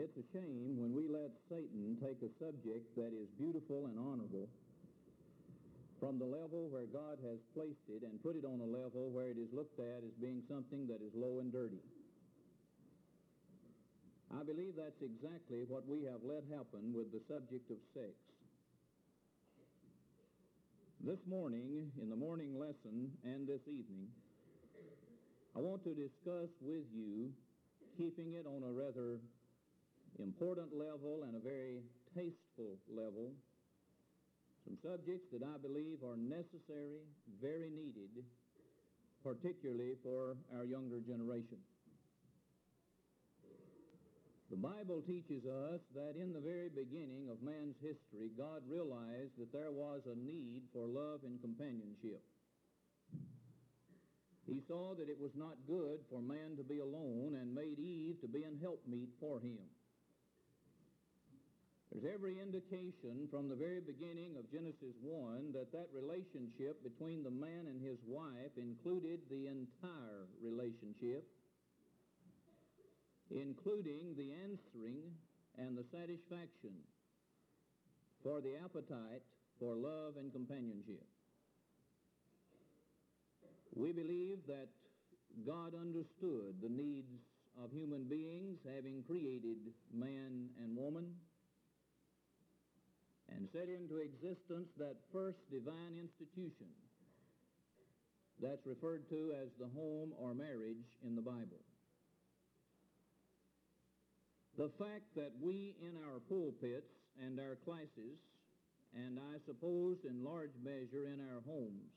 It's a shame when we let Satan take a subject that is beautiful and honorable from the level where God has placed it and put it on a level where it is looked at as being something that is low and dirty. I believe that's exactly what we have let happen with the subject of sex. This morning, in the morning lesson and this evening, I want to discuss with you, keeping it on a rather important level and a very tasteful level, some subjects that I believe are necessary, very needed, particularly for our younger generation. The Bible teaches us that in the very beginning of man's history, God realized that there was a need for love and companionship. He saw that it was not good for man to be alone and made Eve to be an helpmeet for him. There's every indication from the very beginning of Genesis 1 that relationship between the man and his wife included the entire relationship, including the answering and the satisfaction for the appetite for love and companionship. We believe that God understood the needs of human beings, having created man and woman, and set into existence that first divine institution that's referred to as the home or marriage in the Bible. The fact that we in our pulpits and our classes, and I suppose in large measure in our homes,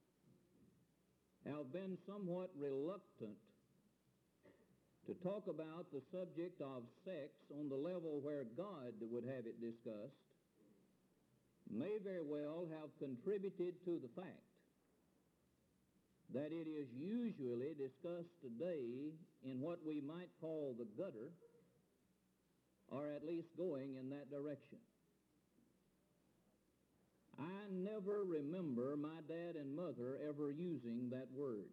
have been somewhat reluctant to talk about the subject of sex on the level where God would have it discussed may very well have contributed to the fact that it is usually discussed today in what we might call the gutter, or at least going in that direction. I never remember my dad and mother ever using that word.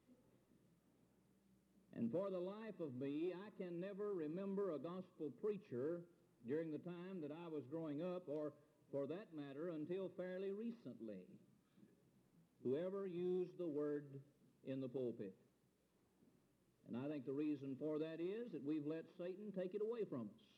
And for the life of me, I can never remember a gospel preacher during the time that I was growing up, or for that matter until fairly recently, who ever used the word in the pulpit. And I think the reason for that is that we've let Satan take it away from us.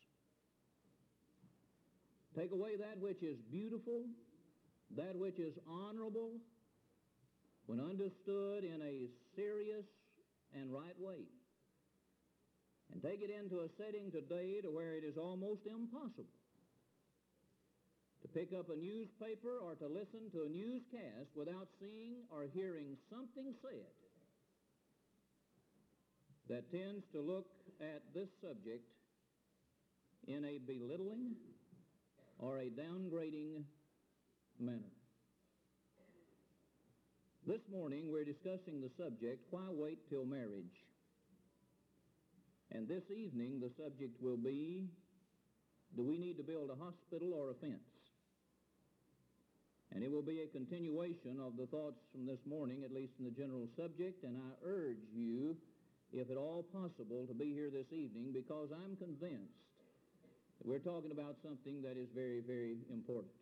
Take away that which is beautiful, that which is honorable, when understood in a serious and right way, and take it into a setting today to where it is almost impossible to pick up a newspaper or to listen to a newscast without seeing or hearing something said that tends to look at this subject in a belittling or a downgrading manner. This morning we're discussing the subject, why wait till marriage? And this evening the subject will be, do we need to build a hospital or a fence? And it will be a continuation of the thoughts from this morning, at least in the general subject, and I urge you, if at all possible, to be here this evening, because I'm convinced that we're talking about something that is very, very important.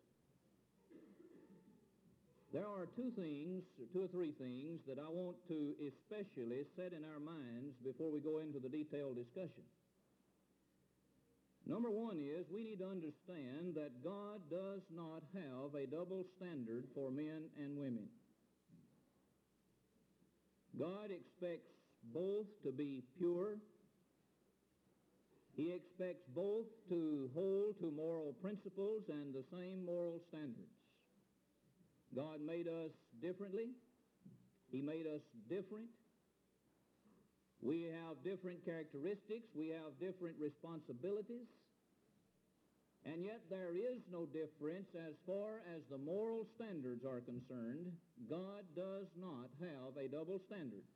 There are two or three things that I want to especially set in our minds before we go into the detailed discussion. Number one is we need to understand that God does not have a double standard for men and women. God expects both to be pure. He expects both to hold to moral principles and the same moral standards. God made us differently. He made us different. We have different characteristics. We have different responsibilities. And yet there is no difference as far as the moral standards are concerned. God does not have a double standard,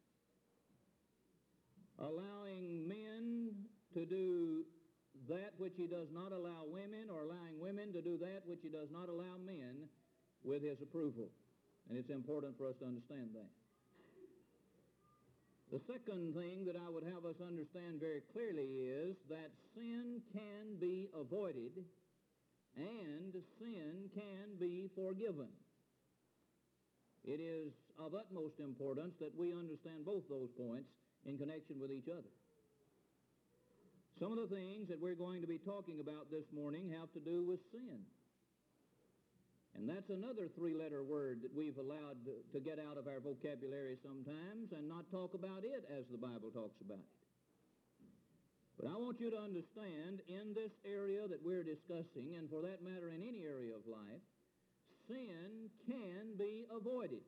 allowing men to do that which he does not allow women, or allowing women to do that which he does not allow men with his approval. And it's important for us to understand that. The second thing that I would have us understand very clearly is that sin can be avoided and sin can be forgiven. It is of utmost importance that we understand both those points in connection with each other. Some of the things that we're going to be talking about this morning have to do with sin. And that's another three-letter word that we've allowed to get out of our vocabulary sometimes and not talk about it as the Bible talks about it. But I want you to understand, in this area that we're discussing, and for that matter in any area of life, sin can be avoided.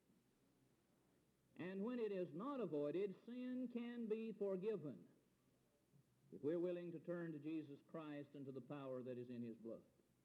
And when it is not avoided, sin can be forgiven if we're willing to turn to Jesus Christ and to the power that is in His blood.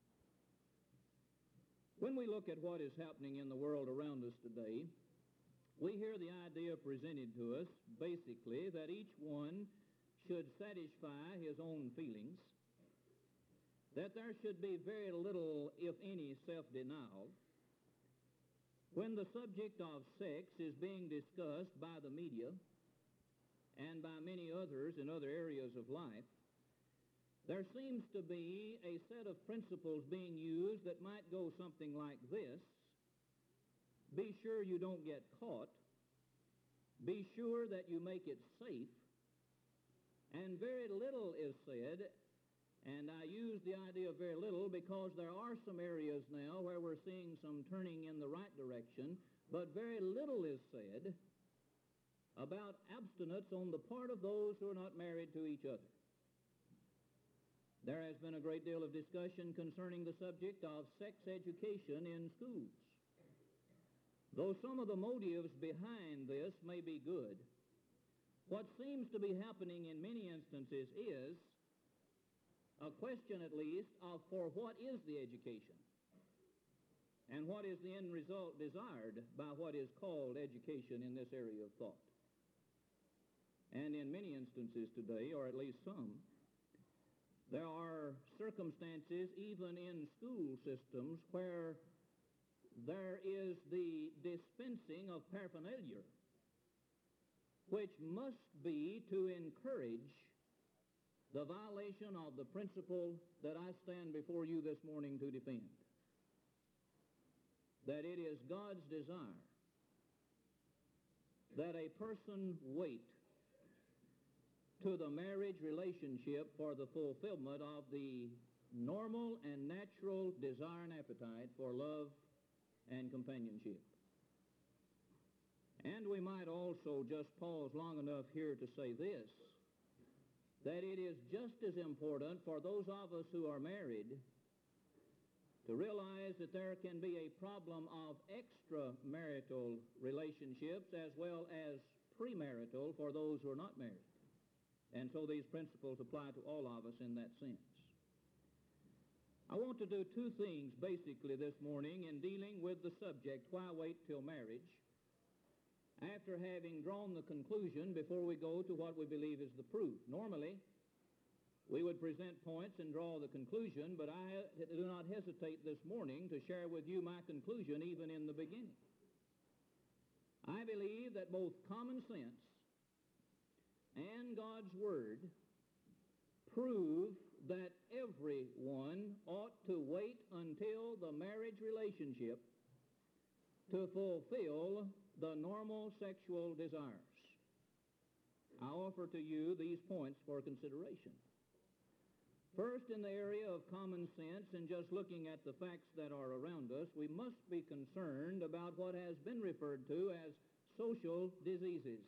When we look at what is happening in the world around us today, we hear the idea presented to us, basically, that each one should satisfy his own feelings, that there should be very little, if any, self-denial. When the subject of sex is being discussed by the media and by many others in other areas of life, there seems to be a set of principles being used that might go something like this: be sure you don't get caught, be sure that you make it safe, and very little is said. And I use the idea of very little because there are some areas now where we're seeing some turning in the right direction, but very little is said about abstinence on the part of those who are not married to each other. There has been a great deal of discussion concerning the subject of sex education in schools. Though some of the motives behind this may be good, what seems to be happening in many instances is a question, at least, of for what is the education and what is the end result desired by what is called education in this area of thought. And in many instances today, or at least some, there are circumstances, even in school systems, where there is the dispensing of paraphernalia, which must be to encourage the violation of the principle that I stand before you this morning to defend. That it is God's desire that a person wait to the marriage relationship for the fulfillment of the normal and natural desire and appetite for love and companionship. And we might also just pause long enough here to say this, that it is just as important for those of us who are married to realize that there can be a problem of extramarital relationships as well as premarital for those who are not married. And so these principles apply to all of us in that sense. I want to do two things basically this morning in dealing with the subject, why wait till marriage, after having drawn the conclusion before we go to what we believe is the proof. Normally, we would present points and draw the conclusion, but I do not hesitate this morning to share with you my conclusion even in the beginning. I believe that both common sense and God's Word prove that everyone ought to wait until the marriage relationship to fulfill the normal sexual desires. I offer to you these points for consideration. First, in the area of common sense and just looking at the facts that are around us, we must be concerned about what has been referred to as social diseases.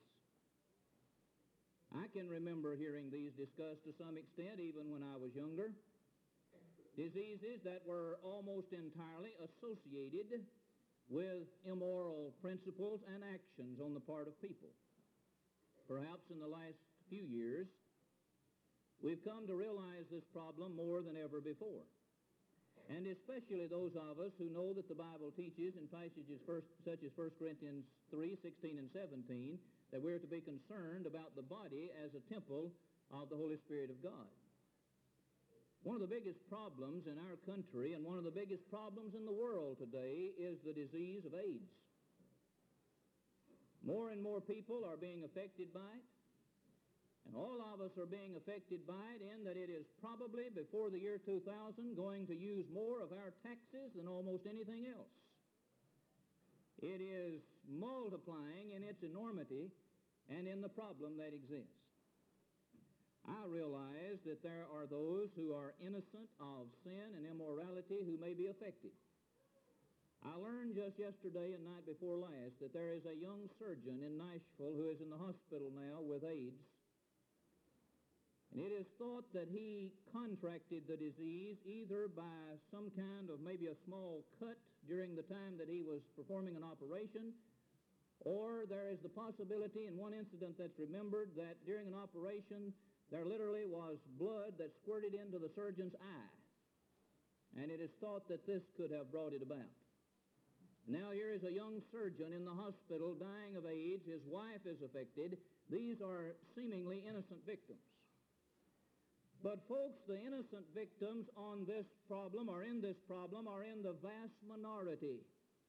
I can remember hearing these discussed to some extent even when I was younger. Diseases that were almost entirely associated with immoral principles and actions on the part of people. Perhaps in the last few years, we've come to realize this problem more than ever before. And especially those of us who know that the Bible teaches in passages such as 1 Corinthians 3, 16 and 17, that we're to be concerned about the body as a temple of the Holy Spirit of God. One of the biggest problems in our country and one of the biggest problems in the world today is the disease of AIDS. More and more people are being affected by it, and all of us are being affected by it in that it is probably, before the year 2000, going to use more of our taxes than almost anything else. It is multiplying in its enormity and in the problem that exists. I realize that there are those who are innocent of sin and immorality who may be affected. I learned just yesterday and night before last that there is a young surgeon in Nashville who is in the hospital now with AIDS. And it is thought that he contracted the disease either by some kind of maybe a small cut during the time that he was performing an operation, or there is the possibility in one incident that's remembered that during an operation there literally was blood that squirted into the surgeon's eye. And it is thought that this could have brought it about. Now here is a young surgeon in the hospital dying of AIDS. His wife is affected. These are seemingly innocent victims. But folks, the innocent victims on this problem or in this problem are in the vast minority.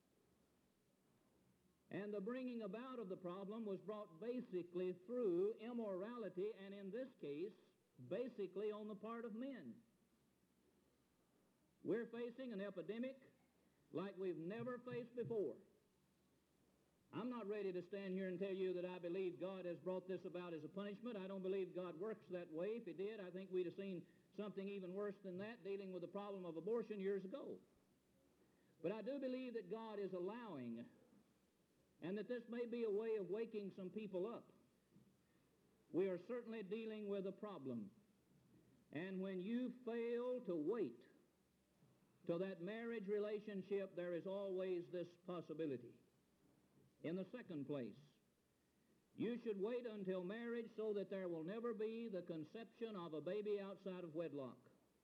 And the bringing about of the problem was brought basically through immorality, and in this case, basically on the part of men. We're facing an epidemic like we've never faced before. I'm not ready to stand here and tell you that I believe God has brought this about as a punishment. I don't believe God works that way. If He did, I think we'd have seen something even worse than that dealing with the problem of abortion years ago. But I do believe that God is allowing, and that this may be a way of waking some people up. We are certainly dealing with a problem. And when you fail to wait till that marriage relationship, there is always this possibility. In the second place, you should wait until marriage so that there will never be the conception of a baby outside of wedlock.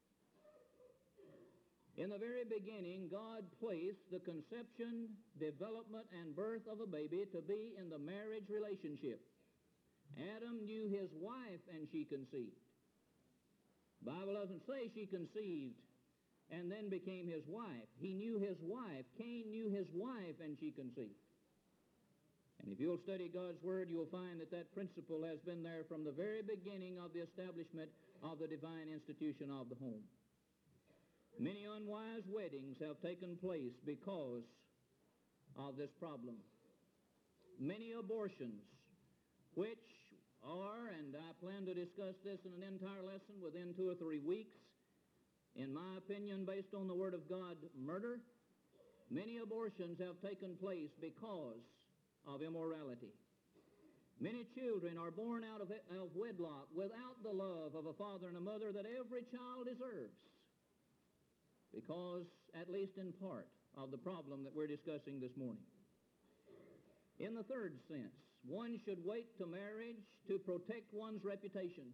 In the very beginning, God placed the conception, development, and birth of a baby to be in the marriage relationship. Adam knew his wife and she conceived. The Bible doesn't say she conceived and then became his wife. He knew his wife. Cain knew his wife and she conceived. And if you'll study God's Word, you'll find that that principle has been there from the very beginning of the establishment of the divine institution of the home. Many unwise weddings have taken place because of this problem. Many abortions, which are, and I plan to discuss this in an entire lesson within 2 or 3 weeks, in my opinion, based on the Word of God, murder. Many abortions have taken place because of immorality. Many children are born out of wedlock without the love of a father and a mother that every child deserves, because, at least in part, of the problem that we're discussing this morning. In the third sense, one should wait to marriage to protect one's reputation.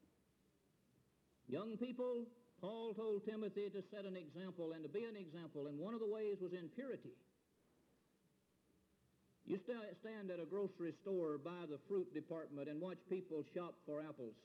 Young people, Paul told Timothy to set an example and to be an example, and one of the ways was in purity. You stand at a grocery store by the fruit department and watch people shop for apples.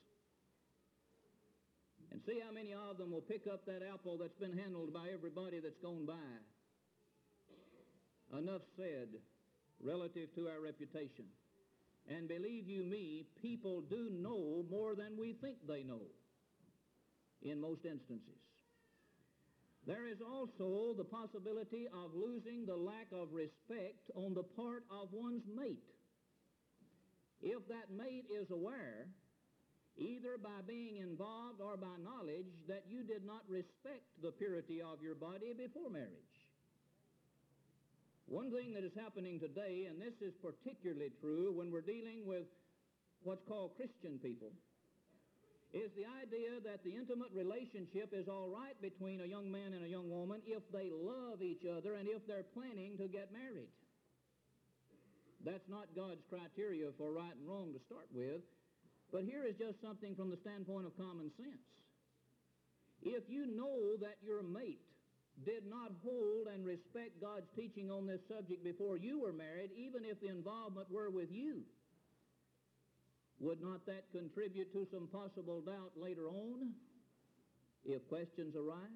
And see how many of them will pick up that apple that's been handled by everybody that's gone by. Enough said relative to our reputation. And believe you me, people do know more than we think they know in most instances. There is also the possibility of losing the lack of respect on the part of one's mate. If that mate is aware, either by being involved or by knowledge, that you did not respect the purity of your body before marriage. One thing that is happening today, and this is particularly true when we're dealing with what's called Christian people, is the idea that the intimate relationship is all right between a young man and a young woman if they love each other and if they're planning to get married. That's not God's criteria for right and wrong to start with, but here is just something from the standpoint of common sense. If you know that your mate did not hold and respect God's teaching on this subject before you were married, even if the involvement were with you, would not that contribute to some possible doubt later on if questions arise?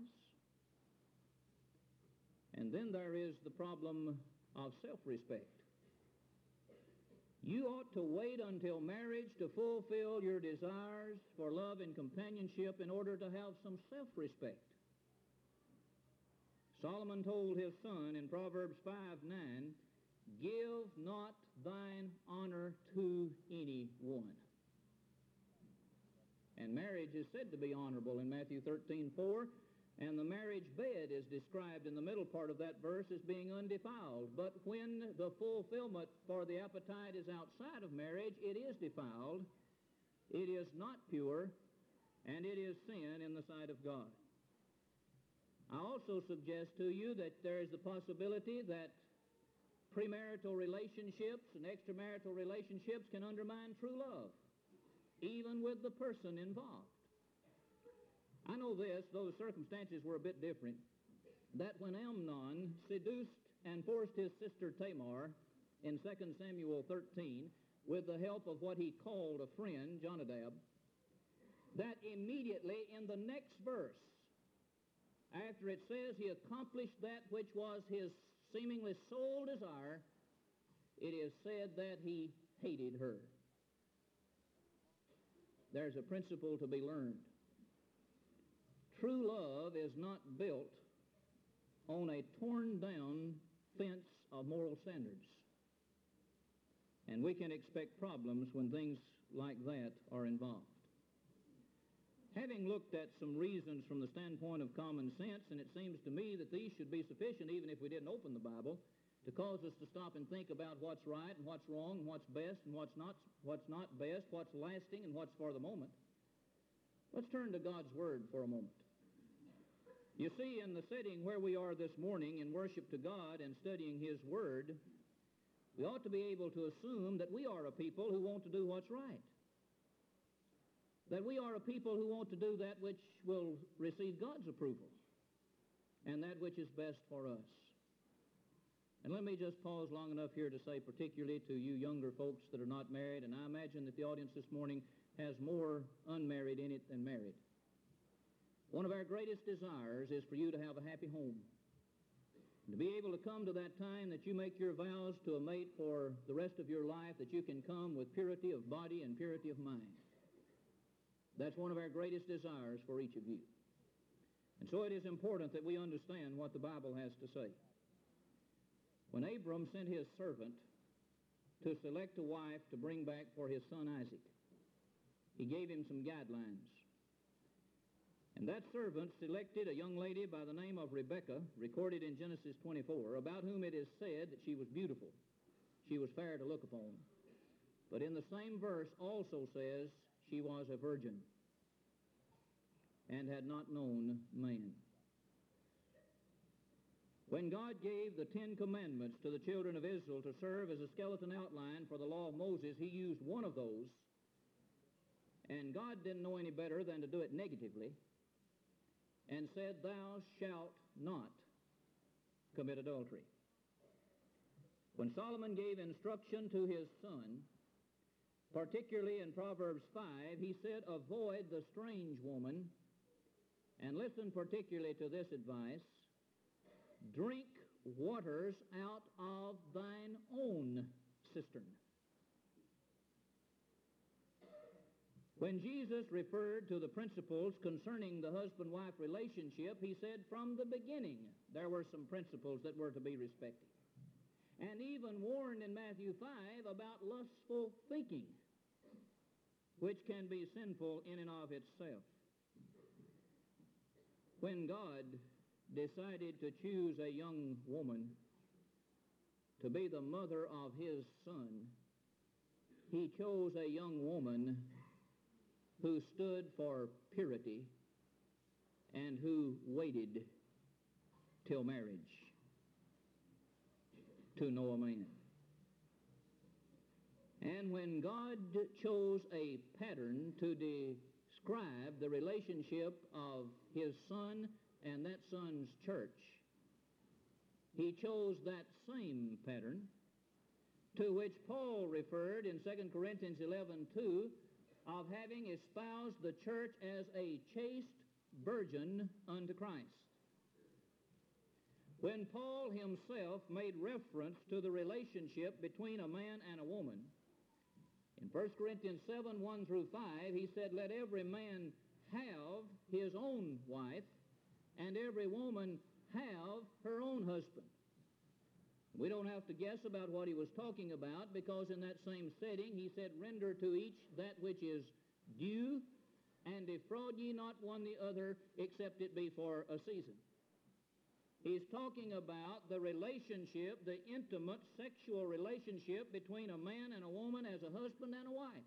And then there is the problem of self-respect. You ought to wait until marriage to fulfill your desires for love and companionship in order to have some self-respect. Solomon told his son in Proverbs 5:9, "Give not thine honor to anyone." And marriage is said to be honorable in Matthew 13:4, and the marriage bed is described in the middle part of that verse as being undefiled. But when the fulfillment for the appetite is outside of marriage, it is defiled, it is not pure, and it is sin in the sight of God. I also suggest to you that there is the possibility that premarital relationships and extramarital relationships can undermine true love, even with the person involved. I know this, though the circumstances were a bit different, that when Amnon seduced and forced his sister Tamar in 2 Samuel 13 with the help of what he called a friend, Jonadab, that immediately in the next verse, after it says he accomplished that which was his seemingly sole desire, it is said that he hated her. There's a principle to be learned. True love is not built on a torn-down fence of moral standards. And we can expect problems when things like that are involved. Having looked at some reasons from the standpoint of common sense, and it seems to me that these should be sufficient even if we didn't open the Bible, to cause us to stop and think about what's right and what's wrong and what's best and what's not best, what's lasting and what's for the moment. Let's turn to God's Word for a moment. You see, in the setting where we are this morning in worship to God and studying His Word, we ought to be able to assume that we are a people who want to do what's right. That we are a people who want to do that which will receive God's approval and that which is best for us. And let me just pause long enough here to say particularly to you younger folks that are not married, and I imagine that the audience this morning has more unmarried in it than married. One of our greatest desires is for you to have a happy home, and to be able to come to that time that you make your vows to a mate for the rest of your life, that you can come with purity of body and purity of mind. That's one of our greatest desires for each of you. And so it is important that we understand what the Bible has to say. When Abram sent his servant to select a wife to bring back for his son Isaac, he gave him some guidelines. And that servant selected a young lady by the name of Rebekah, recorded in Genesis 24, about whom it is said that she was beautiful. She was fair to look upon. But in the same verse also says she was a virgin and had not known man. When God gave the 10 Commandments to the children of Israel to serve as a skeleton outline for the law of Moses, he used one of those, and God didn't know any better than to do it negatively, and said, "Thou shalt not commit adultery." When Solomon gave instruction to his son, particularly in Proverbs 5, he said, "Avoid the strange woman," and listen particularly to this advice, "Drink waters out of thine own cistern." When Jesus referred to the principles concerning the husband-wife relationship, he said from the beginning there were some principles that were to be respected. And even warned in Matthew 5 about lustful thinking, which can be sinful in and of itself. When God decided to choose a young woman to be the mother of his son, he chose a young woman who stood for purity and who waited till marriage to know a man. And when God chose a pattern to describe the relationship of his son and that son's church, he chose that same pattern to which Paul referred in 2 Corinthians 11:2 of having espoused the church as a chaste virgin unto Christ. When Paul himself made reference to the relationship between a man and a woman, In 1 Corinthians 7, 1 through 5, he said, "Let every man have his own wife, and every woman have her own husband." We don't have to guess about what he was talking about, because in that same setting he said, "Render to each that which is due, and defraud ye not one the other, except it be for a season." He's talking about the relationship, the intimate sexual relationship between a man and a woman as a husband and a wife.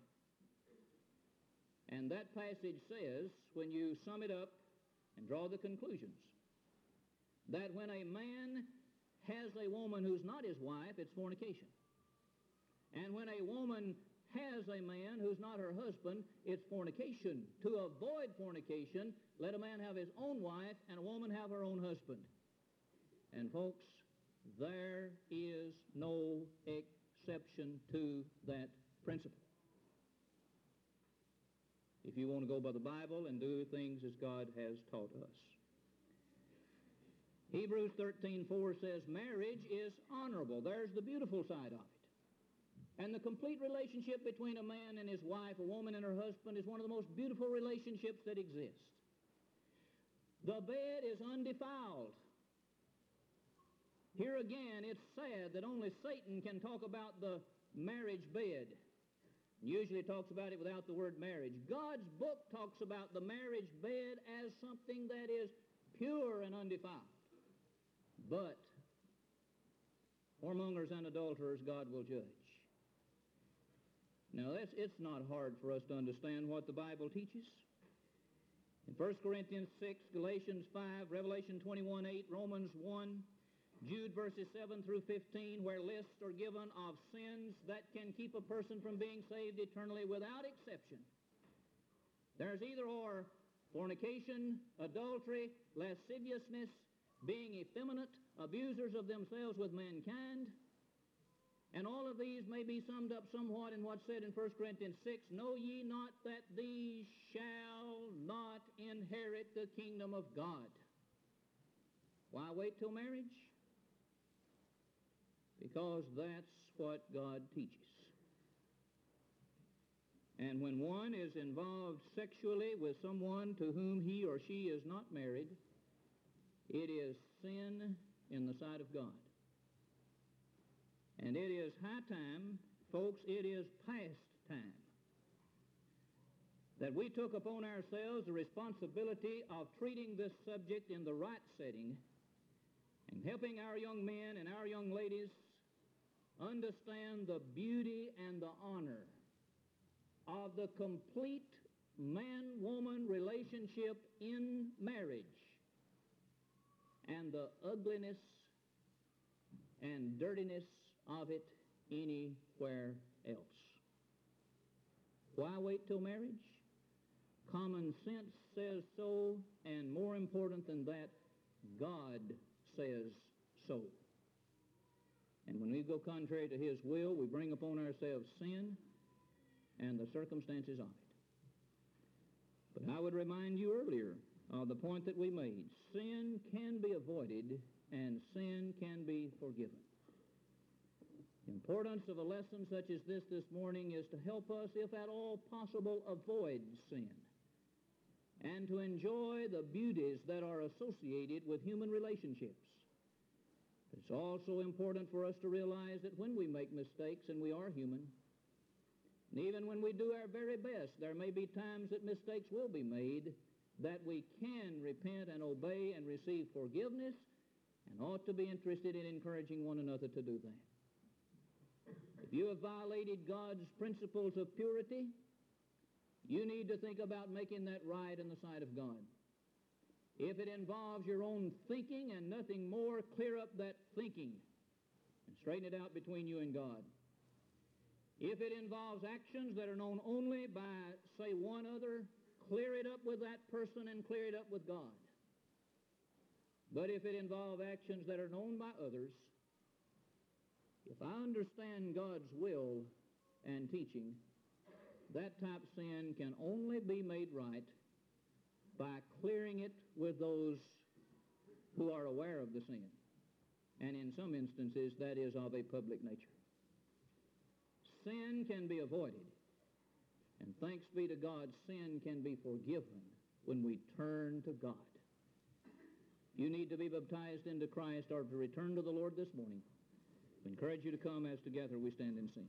And that passage says, when you sum it up and draw the conclusions, that when a man has a woman who's not his wife, it's fornication. And when a woman has a man who's not her husband, it's fornication. To avoid fornication, let a man have his own wife and a woman have her own husband. And folks, there is no exception to that principle. If you want to go by the Bible and do things as God has taught us. Hebrews 13:4 says, "Marriage is honorable." There's the beautiful side of it. And the complete relationship between a man and his wife, a woman and her husband, is one of the most beautiful relationships that exist. The bed is undefiled. Here again, it's sad that only Satan can talk about the marriage bed. Usually talks about it without the word marriage. God's book talks about the marriage bed as something that is pure and undefiled. But whoremongers and adulterers God will judge. Now, it's not hard for us to understand what the Bible teaches. In 1 Corinthians 6, Galatians 5, Revelation 21:8, Romans 1, Jude verses 7 through 15, where lists are given of sins that can keep a person from being saved eternally without exception. There's either or: fornication, adultery, lasciviousness, being effeminate, abusers of themselves with mankind. And all of these may be summed up somewhat in what's said in 1 Corinthians 6, "Know ye not that these shall not inherit the kingdom of God?" Why wait till marriage? Because that's what God teaches. And when one is involved sexually with someone to whom he or she is not married, it is sin in the sight of God. And it is high time, folks, it is past time, that we took upon ourselves the responsibility of treating this subject in the right setting and helping our young men and our young ladies understand the beauty and the honor of the complete man-woman relationship in marriage and the ugliness and dirtiness of it anywhere else. Why wait till marriage? Common sense says so, and more important than that, God says so. And when we go contrary to His will, we bring upon ourselves sin and the circumstances of it. But I would remind you earlier of the point that we made. Sin can be avoided and sin can be forgiven. The importance of a lesson such as this morning is to help us, if at all possible, avoid sin and to enjoy the beauties that are associated with human relationships. It's also important for us to realize that when we make mistakes, and we are human, and even when we do our very best, there may be times that mistakes will be made, that we can repent and obey and receive forgiveness, and ought to be interested in encouraging one another to do that. If you have violated God's principles of purity, you need to think about making that right in the sight of God. If it involves your own thinking and nothing more, clear up that thinking and straighten it out between you and God. If it involves actions that are known only by, say, one other, clear it up with that person and clear it up with God. But if it involves actions that are known by others, if I understand God's will and teaching, that type of sin can only be made right by clearing it with those who are aware of the sin. And in some instances, that is of a public nature. Sin can be avoided And thanks be to God, sin can be forgiven when we turn to God. You need to be baptized into Christ or to return to the Lord this morning. I encourage you to come as together we stand and sing.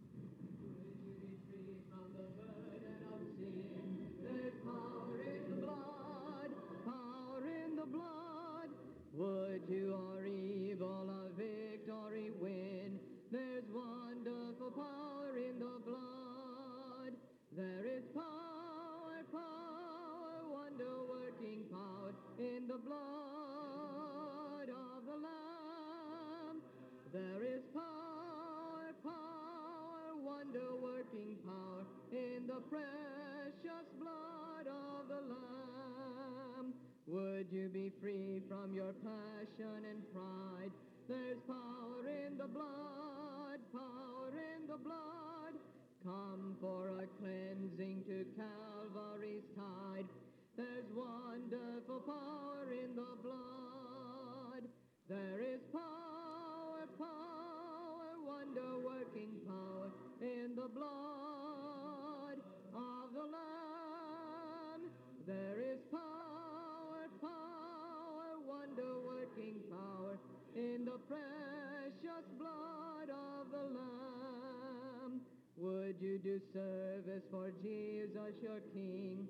Would you or evil a victory win? There's wonderful power in the blood. There is power, power, wonder-working power in the blood of the Lamb. There is power, power, wonder-working power in the precious blood of the Lamb. Would you be free from your passion and pride? There's power in the blood, power in the blood. Come for a cleansing to Calvary's tide. There's wonderful power in the blood. There is power, power, wonder-working power in the blood of the Lamb. There is power, power, wonder-working power in the precious blood of the Lamb. Would you do service for Jesus your King?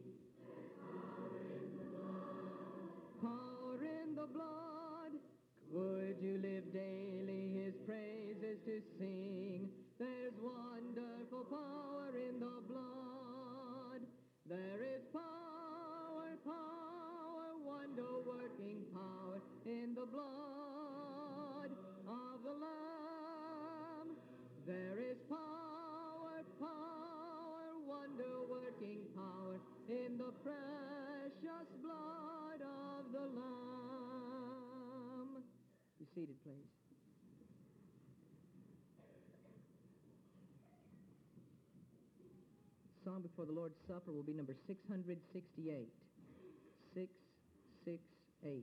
Power in the blood. Would you live daily his praises to sing? There's wonderful power in the blood. There is power, power, wonder-working power in the blood of the Lamb. There is power, power, wonder-working power in the precious blood of the Lamb. Be seated, please. Song before the Lord's Supper will be number 668. 668.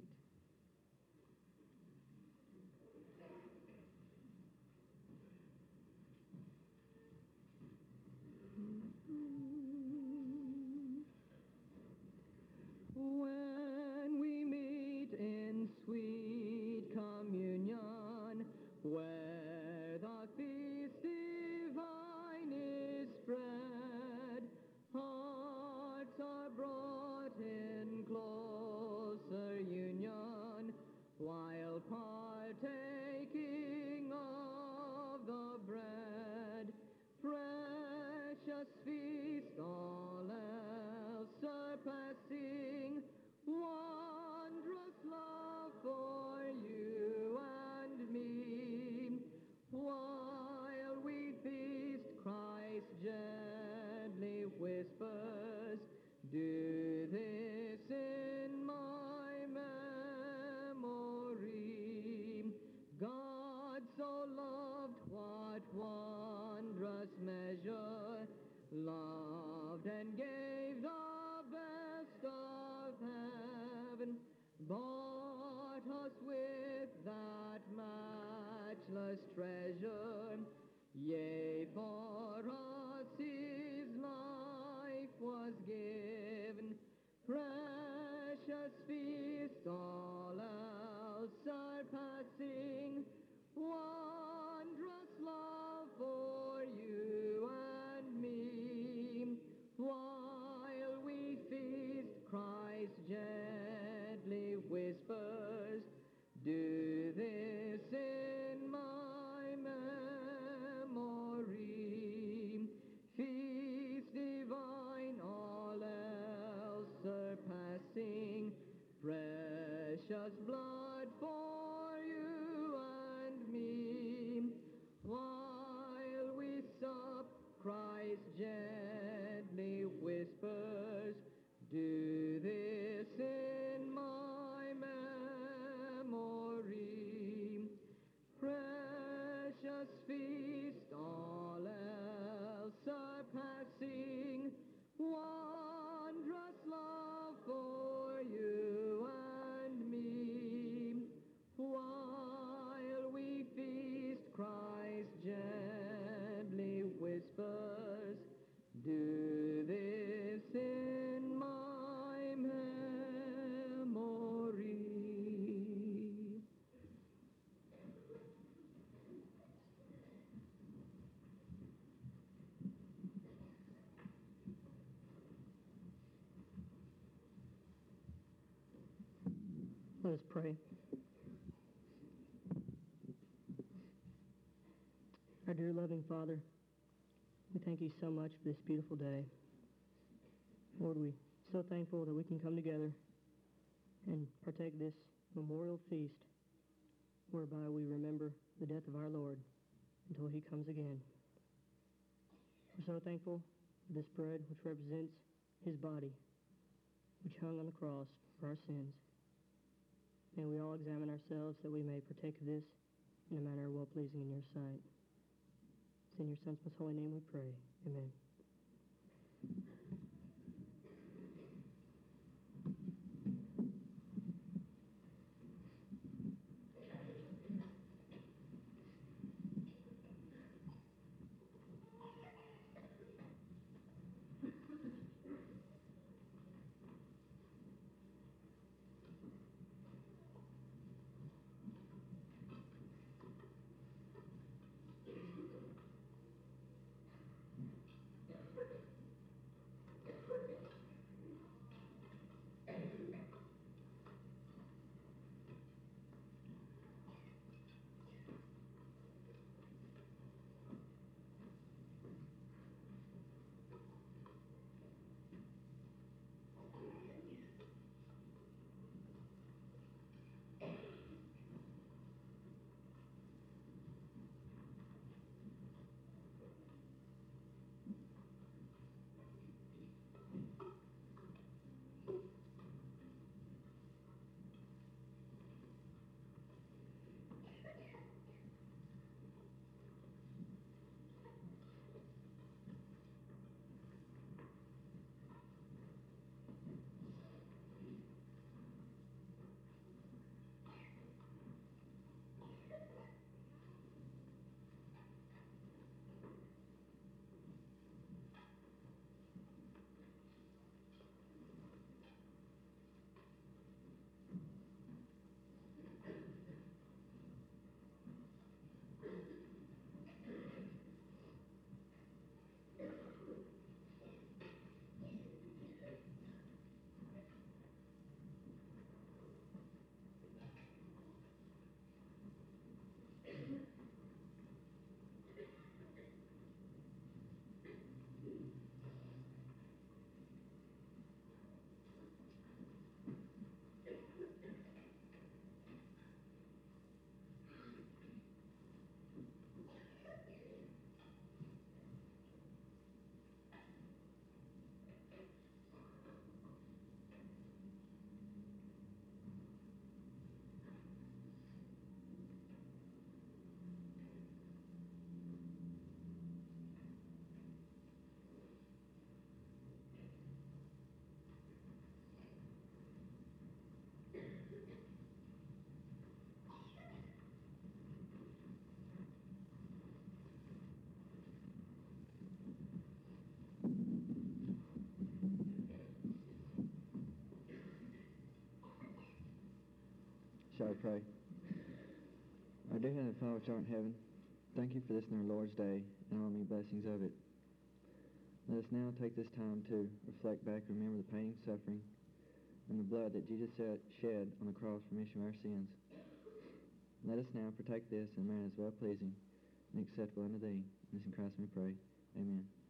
When we meet in sweet communion, where the feast divine is spread, hearts are brought in closer union, while partaking of the bread. Precious feast, all else surpassing, wondrous love for you and me. While we feast, Christ gently whispers, do this in my memory. God so loved, what wondrous measure, loved and gave the best of heaven, bought us with that matchless treasure. Yea, for us his life was given. Precious feast, all else surpassing, wondrous love for you and me. While we feast, Christ gently whispers, do this in my memory. Feast divine, all else surpassing, precious blood for you and me. While we sup, Christ gently whispers, do this in my memory. Precious feast, all else surpassing, wondrous love for you and me. While we feast, Christ gently whispers, Let us pray. Our dear loving Father, we thank you so much for this beautiful day. Lord, we're so thankful that we can come together and partake this memorial feast whereby we remember the death of our Lord until he comes again. We're so thankful for this bread which represents his body, which hung on the cross for our sins. May we all examine ourselves that we may partake of this in a manner well-pleasing in your sight. It's in your Son's most holy name we pray. Amen. Shall we pray? Our dear Heavenly Father, which art in heaven, thank you for this in our Lord's Day and all many blessings of it. Let us now take this time to reflect back and remember the pain, suffering, and the blood that Jesus shed on the cross for remission of our sins. Let us now protect this in a manner as well-pleasing and acceptable unto Thee. And this in Christ we pray. Amen.